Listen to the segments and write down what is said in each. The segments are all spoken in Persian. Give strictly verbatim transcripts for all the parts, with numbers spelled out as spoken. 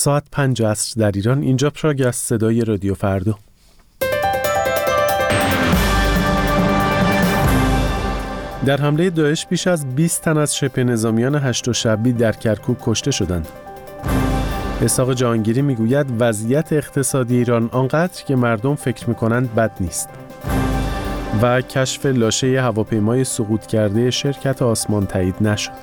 ساعت پنج عصر در ایران. اینجا پراگ است، صدای رادیو فردا. در حمله داعش بیش از بیست تن از شبه نظامیان هشت شعبی در کرکوک کشته شدند. اسحاق جهانگیری میگوید وضعیت اقتصادی ایران آنقدر که مردم فکر میکنند بد نیست. و کشف لاشه هواپیمای سقوط کرده شرکت آسمان تایید نشد.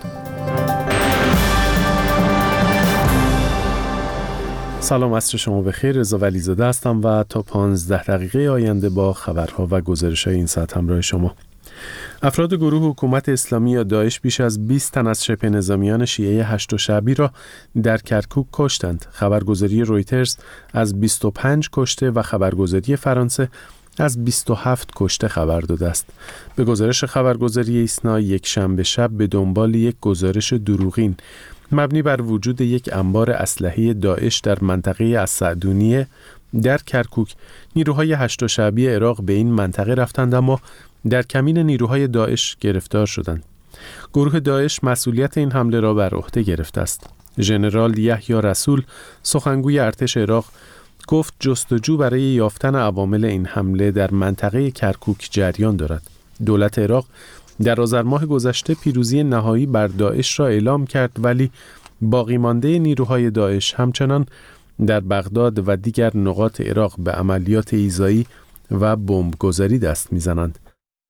سلام، عصر شما بخیر. رضا ولیزاده هستم و تا پانزده دقیقه آینده با خبرها و گزارش‌های این ساعت همراه شما. افراد گروه حکومت اسلامی یا داعش بیش از بیست تن از شبه نظامیان شیعه هشت شعبی را در کرکوک کشتند. خبرگزاری رویترز از بیست و پنج کشته و خبرگزاری فرانسه از بیست و هفت کشته خبر داده است. به گزارش خبرگزاری ایسنا، یک شنبه شب به دنبال یک گزارش دروغین مبنی بر وجود یک انبار اسلحه داعش در منطقه السعدونیه در کرکوک، نیروهای هشت شعبی عراق به این منطقه رفتند اما در کمین نیروهای داعش گرفتار شدند. گروه داعش مسئولیت این حمله را بر عهده گرفته است. ژنرال یحیی رسول، سخنگوی ارتش عراق، گفت جستجو برای یافتن عوامل این حمله در منطقه کرکوک جریان دارد. دولت عراق در آذر ماه گذشته پیروزی نهایی بر داعش را اعلام کرد، ولی باقی مانده نیروهای داعش همچنان در بغداد و دیگر نقاط عراق به عملیات ایذایی و بمبگذاری دست می‌زنند.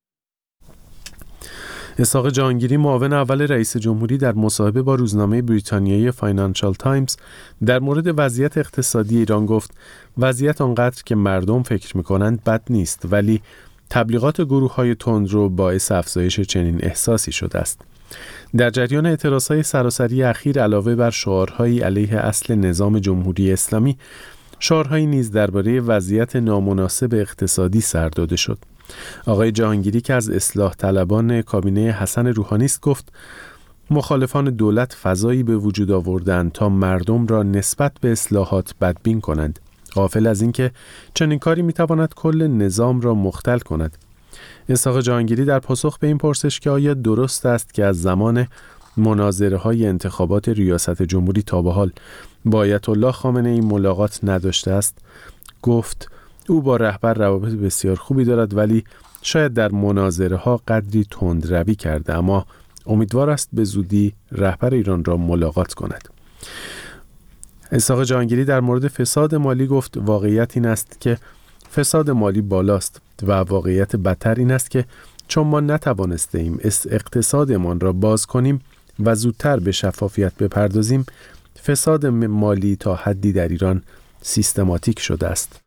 اسحاق جهانگیری، معاون اول رئیس جمهوری، در مصاحبه با روزنامه بریتانیایی فاینانشال تایمز در مورد وضعیت اقتصادی ایران گفت وضعیت آنقدر که مردم فکر می‌کنند بد نیست، ولی تبلیغات گروه‌های تندرو باعث افزایش چنین احساسی شده است. در جریان اعتراضهای سراسری اخیر علاوه بر شعارهایی علیه اصل نظام جمهوری اسلامی، شعارهایی نیز درباره وضعیت نامناسب اقتصادی سر داده شد. آقای جهانگیری که از اصلاح طلبان کابینه حسن روحانی است گفت مخالفان دولت فضایی به وجود آوردند تا مردم را نسبت به اصلاحات بدبین کنند، غافل از اینکه چنین کاری میتواند کل نظام را مختل کند. اسحاق جهانگیری در پاسخ به این پرسش که آیا درست است که از زمان مناظره‌های انتخابات ریاست جمهوری تا به حال با آیت الله خامنه‌ای ملاقات نداشته است، گفت او با رهبر روابط بسیار خوبی دارد، ولی شاید در مناظره‌ها قدری تندروی کرده، اما امیدوار است به زودی رهبر ایران را ملاقات کند. اسحاق جهانگیری در مورد فساد مالی گفت واقعیت این است که فساد مالی بالاست و واقعیت بدتر این است که چون ما نتوانستیم اقتصادمان را باز کنیم و زودتر به شفافیت بپردازیم، فساد مالی تا حدی در ایران سیستماتیک شده است.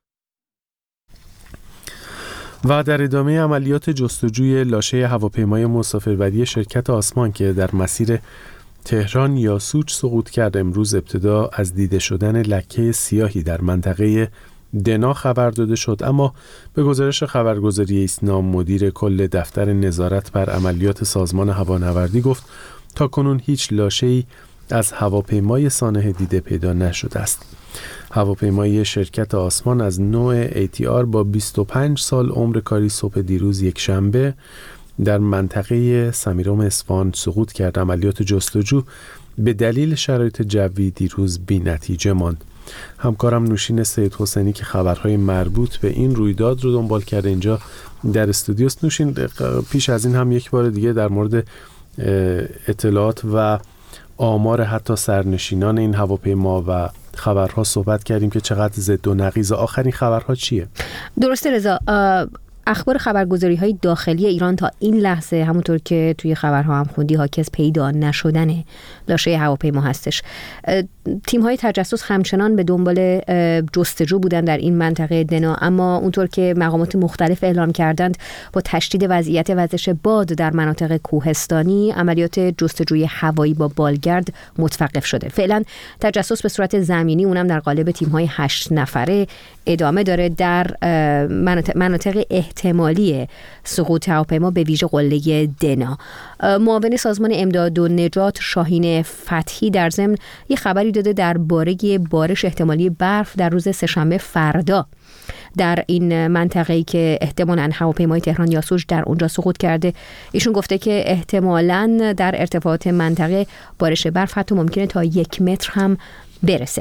و در ادامه عملیات جستجوی لاشه هواپیمای مسافربری شرکت آسمان که در مسیر تهران یا سوج سقوط کرد، امروز ابتدا از دیده شدن لکه سیاهی در منطقه دنا خبر داده شد، اما به گزارش خبرگزاری ایسنا، مدیر کل دفتر نظارت بر عملیات سازمان هوانوردی گفت تا کنون هیچ لاشه‌ای از هواپیمای سانحه دیده پیدا نشده است. هواپیمای شرکت آسمان از نوع ای تی آر با بیست و پنج سال عمر کاری صبح دیروز یک شنبه در منطقه سمیرام اصفهان سقوط کرد. عملیات جستجو به دلیل شرایط جوی دیروز بی نتیجه ماند. همکارم نوشین سید حسینی که خبرهای مربوط به این رویداد رو دنبال کرده اینجا در استودیوست. نوشین، پیش از این هم یک بار دیگه در مورد اطلاعات و آمار حتی سرنشینان این هواپیما و خبرها صحبت کردیم که چقدر ضد و نقیض. آخرین خبرها چیه؟ درسته رضا، اخبار خبرگزاری های داخلی ایران تا این لحظه همونطور که توی خبرها هم خوندی حاکی از پیدا نشدن لاشه هواپیما هستش. تیم های تجسس همچنان به دنبال جستجو بودن در این منطقه دنا، اما اونطور که مقامات مختلف اعلام کردند با تشدید وضعیت وزش باد در مناطق کوهستانی عملیات جستجوی هوایی با بالگرد متوقف شده. فعلا تجسس به صورت زمینی، اونم در قالب تیم های هشت نفره، ادامه داره در مناطق, مناطق احتمالی سقوط هواپیما به ویژه قله دنا. معاون سازمان امداد و نجات شاهین فتحی در ضمن یه خبری داده درباره بارش احتمالی برف در روز سه‌شنبه فردا در این منطقه‌ای که احتمالاً هواپیمای تهران یا سوج در اونجا سقوط کرده. ایشون گفته که احتمالاً در ارتفاعات منطقه بارش برف حتی ممکنه تا یک متر هم برسه.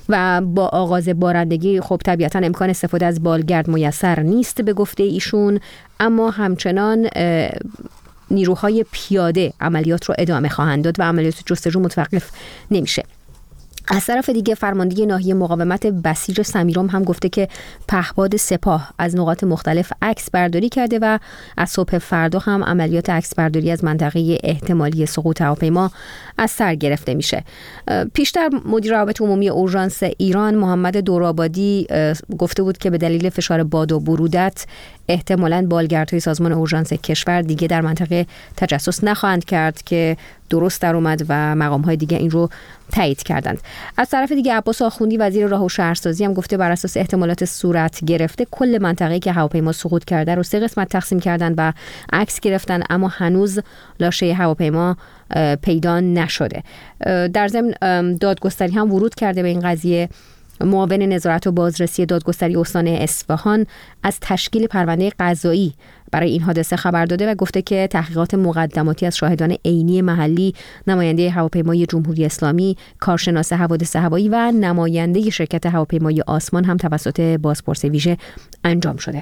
و با آغاز بارندگی خب طبیعتاً امکان استفاده از بالگرد میسر نیست به گفته ایشون، اما همچنان نیروهای پیاده عملیات رو ادامه خواهند داد و عملیات جستجو متوقف نمیشه. از طرف دیگه فرمانده ناحیه مقاومت بسیج سمیرام هم گفته که پهپاد سپاه از نقاط مختلف عکس برداری کرده و از صبح فردا هم عملیات عکس برداری از منطقه احتمالی سقوط هواپیما از سر گرفته میشه. پیشتر مدیر روابط عمومی اورژانس ایران محمد دورآبادی گفته بود که به دلیل فشار باد و برودت احتمالاً بالگردهای سازمان اورژانس کشور دیگه در منطقه تجسس نخواهند کرد که درست در اومد و مقام‌های دیگه این رو تایید کردند. از طرف دیگه عباس آخوندی وزیر راه و شهرسازی هم گفته بر اساس احتمالات صورت گرفته کل منطقه‌ای که هواپیما سقوط کرده رو سه قسمت تقسیم کردن و عکس گرفتن، اما هنوز لاشه هواپیما پیدا نشده. در ضمن دادگستری هم ورود کرده به این قضیه. معاون نظارت و بازرسی دادگستری استان اصفهان از تشکیل پرونده قضایی برای این حادثه خبر داده و گفته که تحقیقات مقدماتی از شاهدان عینی محلی، نماینده هواپیمای جمهوری اسلامی، کارشناس حوادث هوایی و نماینده شرکت هواپیمای آسمان هم توسط بازپرس ویژه انجام شده.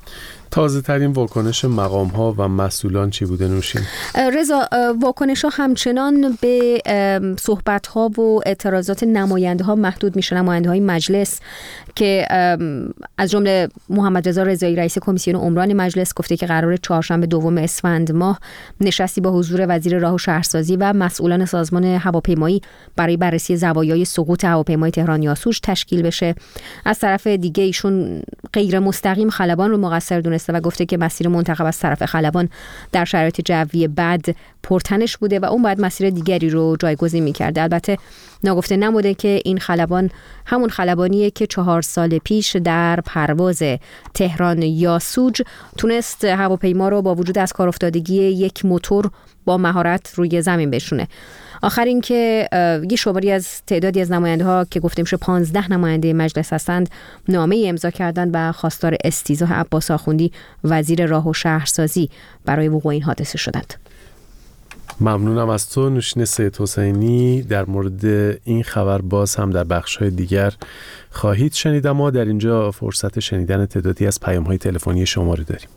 تازه ترین واکنش مقام ها و مسئولان چی بوده نوشین؟ رضا، واکنش ها همچنان به صحبت ها و اعتراضات نماینده ها محدود میشه. نماینده های مجلس که از جمله محمد رضا رضایی رئیس کمیسیون عمران مجلس گفته که قرار چهارشنبه دوم اسفند ماه نشستی با حضور وزیر راه و شهرسازی و مسئولان سازمان هواپیمایی برای بررسی زوایای سقوط هواپیمای تهران یاسوج تشکیل بشه. از طرف دیگه ایشون غیر مستقیم خلبان رو مقصر دونسته و گفته که مسیر منتخب از طرف خلبان در شرایط جوی بد پرتنش بوده و اون باید مسیر دیگری رو جایگزین می‌کرده. البته ناگفته نموده که این خلبان همون خلبانیه که چهار سال پیش در پرواز تهران یاسوج تونست هواپیما رو با وجود از کار افتادگی یک موتور با مهارت روی زمین بشونه. آخر این که یه شماری از تعدادی از نماینده ها که گفته میشه پانزده نماینده مجلس هستند نامه امضا کردند و خواستار استیضاح عباس آخوندی وزیر راه و شهرسازی برای وقوع این حادثه شدند. ممنونم از تو نوشین سید حسینی. در مورد این خبر باز هم در بخش‌های دیگر خواهید شنید، اما در اینجا فرصت شنیدن تعدادی از پیام‌های تلفنی شما رو داریم.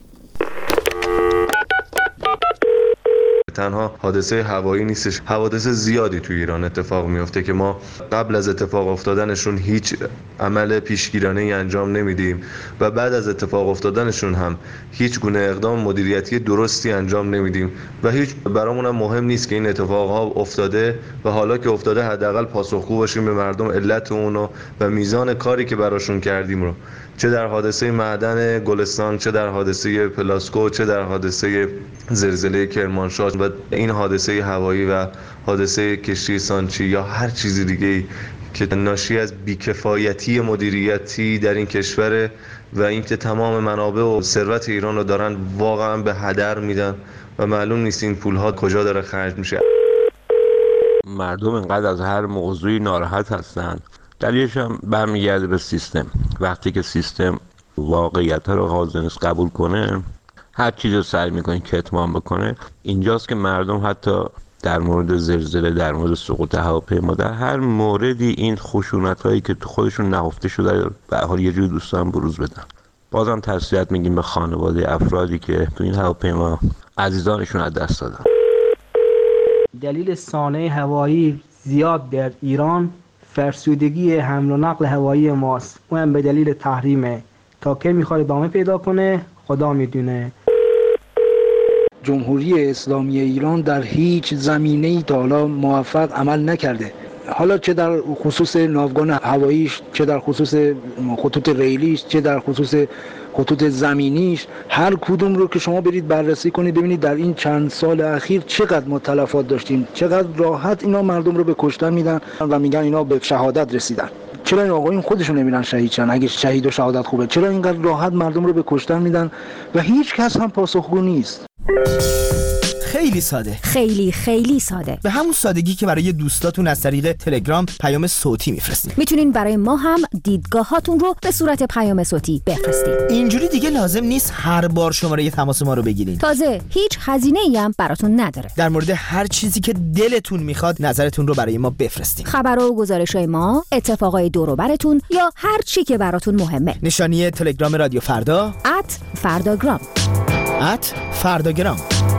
تنها حادثه هوایی نیستش، حوادث زیادی تو ایران اتفاق میفته که ما قبل از اتفاق افتادنشون هیچ عمل پیشگیرانه‌ای انجام نمیدیم و بعد از اتفاق افتادنشون هم هیچ گونه اقدام مدیریتی درستی انجام نمیدیم و هیچ برامون هم مهم نیست که این اتفاقها افتاده و حالا که افتاده حداقل پاسخگو باشیم به مردم علت اونو و میزان کاری که براشون کردیم رو، چه در حادثه معدن گلستان، چه در حادثه پلاسکو، چه در حادثه زلزله کرمانشاه و این حادثه هوایی و حادثه کشتی سانچی یا هر چیز دیگه که ناشی از بیکفایتی مدیریتی در این کشور و اینکه تمام منابع و ثروت ایران رو دارن واقعا به هدر میدن و معلوم نیست این پولها کجا داره خرج میشه. مردم اینقدر از هر موضوعی ناراحت هستن، دلیلش هم برمیگرده به سیستم. وقتی که سیستم واقعیت ها رو حاضر نیست قبول کنه، هر چیز رو سعی میکنه کتمان بکنه. اینجاست که مردم حتی در مورد زلزله، در مورد سقوط هواپیما، در هر موردی این خشونت هایی که تو خودشون نهفته شده به حال یه جور دوستان بروز بدن. بازم تسلیت میگیم به خانواده افرادی که تو این هواپیما عزیزانشون از دست دادن. دلیل سانحه هوایی زیاد در ایران فرسودگی حمل و نقل هوایی ماست. اونم به دلیل تحریمه. تا که میخواد ادامه پیدا کنه خدا میدونه. جمهوری اسلامی ایران در هیچ زمینه‌ای تا حالا موفق عمل نکرده. حالا چه در خصوص ناوگان هواییش، چه در خصوص خطوط ریلیش، چه در خصوص خطوط زمینیش، هر کدوم رو که شما برید بررسی کنید ببینید در این چند سال اخیر چقدر ما تلفات داشتیم، چقدر راحت اینا مردم رو به کشتن میدن و میگن اینا به شهادت رسیدن. چرا این آقایون خودشون نمیرن شهید شن؟ اگه شهید و شهادت خوبه چرا اینقدر راحت مردم رو به کشتن میدن و هیچ کس هم پاسخگو نیست؟ خیلی ساده، خیلی خیلی ساده، به همون سادگی که برای دوستاتون از طریق تلگرام پیام صوتی میفرستین. میتونین برای ما هم دیدگاهاتون رو به صورت پیام صوتی بفرستین. اینجوری دیگه لازم نیست هر بار شماره تماس ما رو بگیرین. تازه هیچ هزینه‌ای هم براتون نداره. در مورد هر چیزی که دلتون میخواد نظرتون رو برای ما بفرستین. خبر و گزارش‌های ما، اتفاقای دور و براتون یا هر چی که براتون مهمه. نشانی تلگرام رادیو فردا ات فرداگرام ات فرداگرام.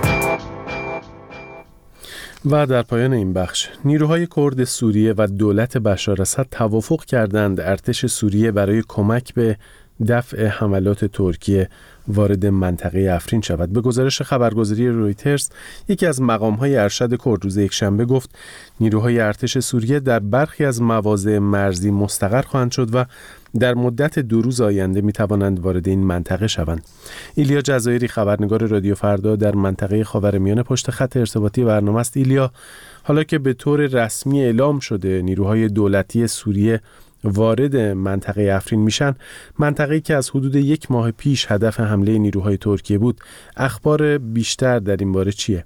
و در پایان این بخش، نیروهای کرد سوریه و دولت بشار اسد توافق کردند ارتش سوریه برای کمک به دفع حملات ترکیه وارد منطقه افرین شود. به گزارش خبرگزاری رویترز، یکی از مقام‌های ارشد کرد روز یکشنبه گفت نیروهای ارتش سوریه در برخی از مواضع مرزی مستقر خواهند شد و در مدت دو روز آینده می‌توانند وارد این منطقه شوند. ایلیا جزایری، خبرنگار رادیو فردا در منطقه خاورمیانه، پشت خط ارتباطی برنامه است. ایلیا، حالا که به طور رسمی اعلام شده نیروهای دولتی سوریه وارد منطقه افرین میشن، منطقه‌ای که از حدود یک ماه پیش هدف حمله نیروهای ترکیه بود، اخبار بیشتر در این باره چیه؟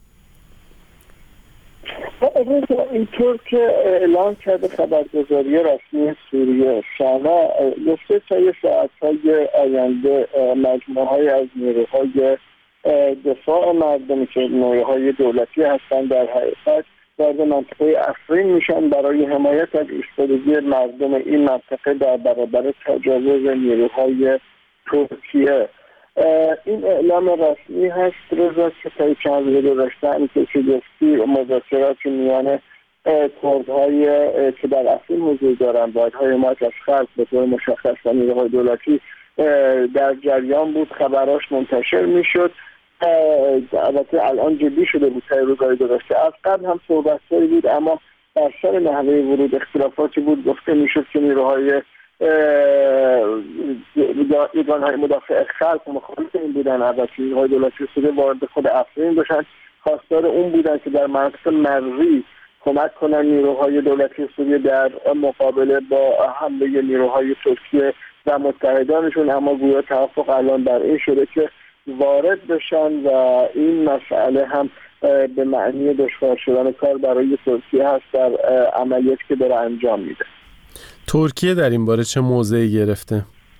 اینطور که اعلام کرده خبرگزاری رسمی سوریه شانا، گفته تا یه ساعت‌های آینده مجموعه‌های از نیروهای دفاع مردمی که نیروهای دولتی هستند در حقیقت وارد منطقه افرین میشن برای حمایت از ایستادگی مردم این منطقه در برابر تجاوز نیروهای ترکیه. این اعلام رسمی هست رضا که تا چند روز گذشته همینطور که گفتی مذاکرات میان کردهای که در افرین حضور دارند با حمایت از خلق به طور مشخص و نیروهای دولتی در جریان بود، خبراش منتشر میشد. البته الان جدی شده بود تا روزهای گذشته، از قبل هم صحبت‌هایی بود اما در سر نحوه ورود اختلافاتی بود. گفته میشد که نیروهای ایران‌های مدافع خلق مخالف این بودن البته نیروهای دولتی سوریه وارد خود افرین بشن، خواستار اون بودن که در مناطق مرزی کمک کنن نیروهای دولتی سوریه در مقابله با حمله نیروهای ترکیه و متحدانشون، اما گویا توافق الان بر این شده که وارد بشن و این مسئله هم به معنی دشوار شدن کار برای ترکیه هست در عملیاتی که داره انجام میده. ترکیه در این باره چه موضعی گرفته؟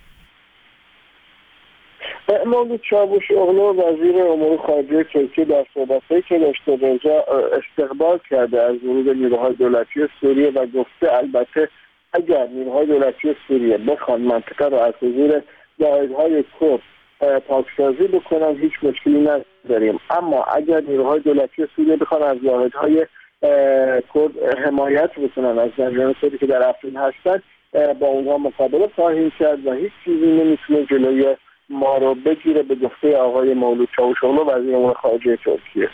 مولود چاوشوغلو وزیر امور خارجه ترکیه در صحبت‌هایی که داشته رضا استقبال کرده از ورود نیروهای دولتی سوریه و گفته البته اگر نیروهای دولتی سوریه بخوان منطقه را از حضور واحدهای کرد پاکسازی بکنن هیچ مشکلی نداریم، اما اگر نیروهای دولتی سوریه بخوان از واحدهای کرد حمایت بکنن از جریان کردی که در افرین هستند با اونها مقابله خواهیم کرد و هیچ چیزی نمیتونه جلوی ما رو بگیره، به گفته آقای مولود چاوشوغلو وزیر امور خارجه ترکیه.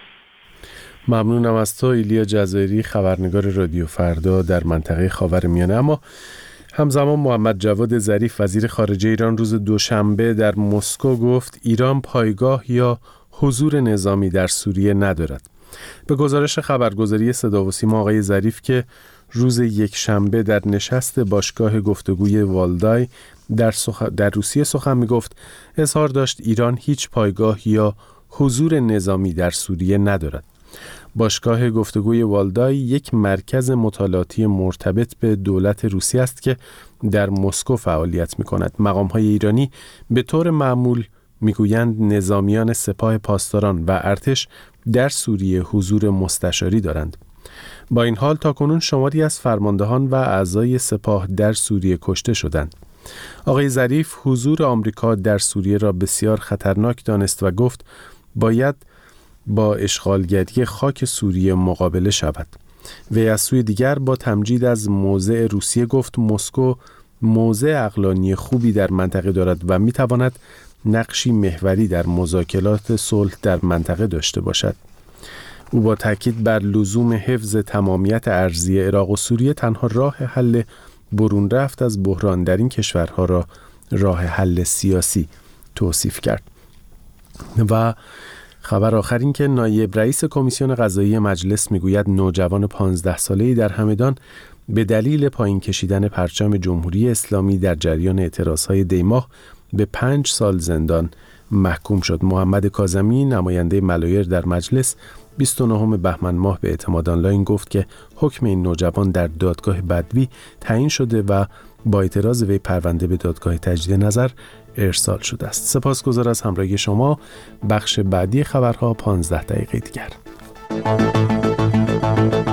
ممنونم از تو ایلیا جزایری، خبرنگار رادیو فردا در منطقه خاورمیانه. اما همزمان محمد جواد ظریف وزیر خارجه ایران روز دوشنبه در مسکو گفت ایران پایگاه یا حضور نظامی در سوریه ندارد. به گزارش خبرگزاری صدا و سیما آقای ظریف که روز یک شنبه در نشست باشگاه گفتگوی والدای در, سخ... در روسیه سخن می گفت، اظهار داشت ایران هیچ پایگاه یا حضور نظامی در سوریه ندارد. باشگاه گفتگوی والدای یک مرکز مطالعاتی مرتبط به دولت روسیه است که در مسکو فعالیت می کند. مقام‌های ایرانی به طور معمول میگویند نظامیان سپاه پاسداران و ارتش در سوریه حضور مستشاری دارند. با این حال تاکنون شماری از فرماندهان و اعضای سپاه در سوریه کشته شدند. آقای ظریف حضور آمریکا در سوریه را بسیار خطرناک دانست و گفت باید با اشغالگری خاک سوریه مقابله شود. وی از سوی دیگر با تمجید از موضع روسیه گفت مسکو موضع عقلانی خوبی در منطقه دارد و میتواند نقشی محوری در مذاکرات صلح در منطقه داشته باشد. او با تاکید بر لزوم حفظ تمامیت ارضی عراق و سوریه تنها راه حل برون رفت از بحران در این کشورها را راه حل سیاسی توصیف کرد. و خبر آخر این که نایب رئیس کمیسیون قضایی مجلس میگوید نوجوان پانزده ساله‌ای در همدان به دلیل پایین کشیدن پرچم جمهوری اسلامی در جریان اعتراضهای دیماه به پنج سال زندان محکوم شد. محمد کاظمی نماینده ملایر در مجلس بیست و نهم بهمن ماه به اعتماد آنلاین گفت که حکم این نوجوان در دادگاه بدوی تعیین شده و با اعتراض وی پرونده به دادگاه تجدید نظر ارسال شده است. سپاسگزار از همراهی شما. بخش بعدی خبرها پانزده دقیقه دیگر.